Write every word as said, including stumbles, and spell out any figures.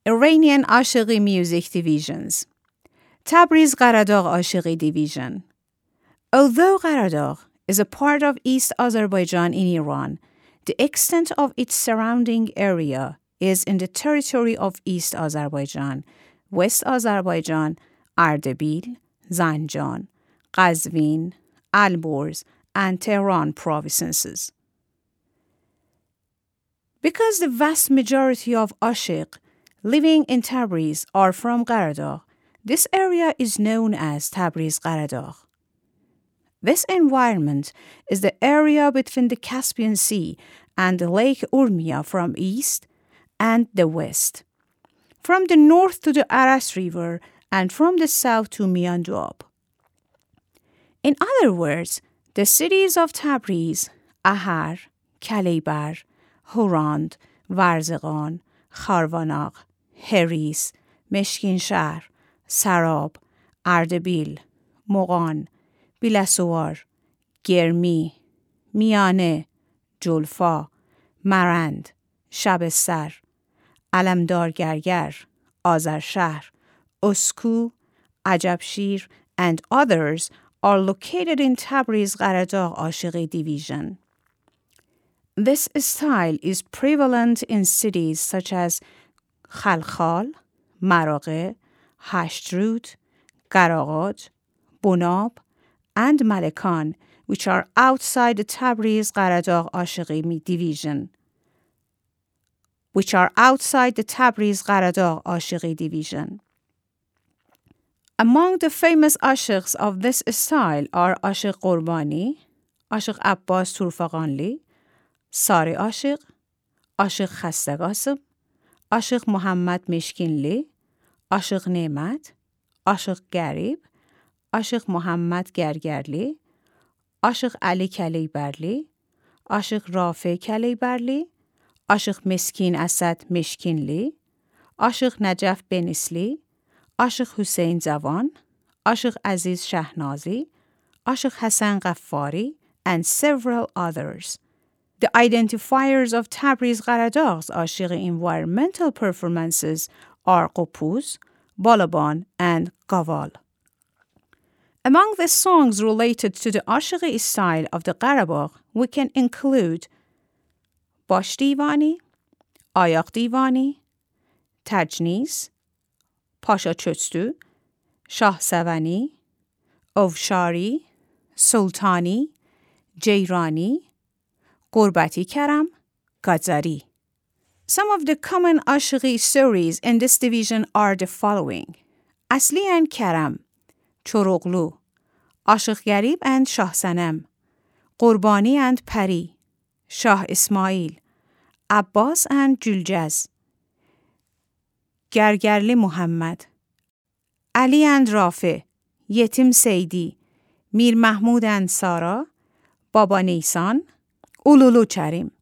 Iranian Ashighi Music Divisions. Tabriz Qaradagh Ashighi Division. Although Qaradagh is a part of East Azerbaijan in Iran, the extent of its surrounding area is in the territory of East Azerbaijan, West Azerbaijan, Ardabil, Zanjan, Qazvin, Alborz, and Tehran provinces. Because the vast majority of Ashigh living in Tabriz are from Qaradagh, this area is known as Tabriz Qaradagh. This environment is the area between the Caspian Sea and the Lake Urmia from east and the west, from the north to the Aras River, and from the south to Mian Duab. In other words, the cities of Tabriz, Ahar, Kaleybar, Horand, Varzegan, Kharvanaq, Heris, Meshkinshahr, Sarab, Ardabil, Mogan, Bilaswar, Germi, Miane, Julfa, Marand, Shabesar, Alamdar Gargar, Azarshahr, Usku, Ajabshir, and others are located in Tabriz Qaradagh Ashighi Division. This style is prevalent in cities such as Khalkhal, Maraghe, Hashtrut, Qaraqaj, Bunab, and Malekan, which are outside the Tabriz Qaradagh Ashighi Division. which are outside the Tabriz Qaradagh Ashighi Division. Among the famous ashighs of this style are Ashigh Qurbani, Ashigh Abbas Turfaqanli, Sari Ashigh, Ashigh Khastaqasm, Ashigh Muhammad Mishkinli, Ashigh Nemat, Ashigh Garib, Ashigh Muhammad Gargarli, Ashigh Ali Kaleybarli, Ashigh Rafi Kaleybarli, Ashigh Miskin Asad Mishkinli, Ashigh Najaf Benisli, Ashigh Hussein Zawan, Ashigh Aziz Shahnazi, Ashigh Hassan Ghaffari, and several others. The identifiers of Tabriz Qaradagh's Ashighi environmental performances are Qopuz, Balaban, and Qaval. Among the songs related to the Ashighi style of the Qarabagh, we can include Bash Divani, Ayaq Divani, Tajnis, Pasha Chostu, Shah Savani, Ovshari, Sultani, Jayrani, Qurbati Karam, Qazari. Some of the common Ashighi stories in this division are the following: Asli and Karam, Choroglu, Ashigh Garib and Shah Sanam, Qurbani and Pari, Shah Ismail, Abbas and Juljaz, Gargarli Muhammad, Ali and Rafi, Yetim Saidi, Mir Mahmud and Sara, Baba Nisan, Ululu Charim.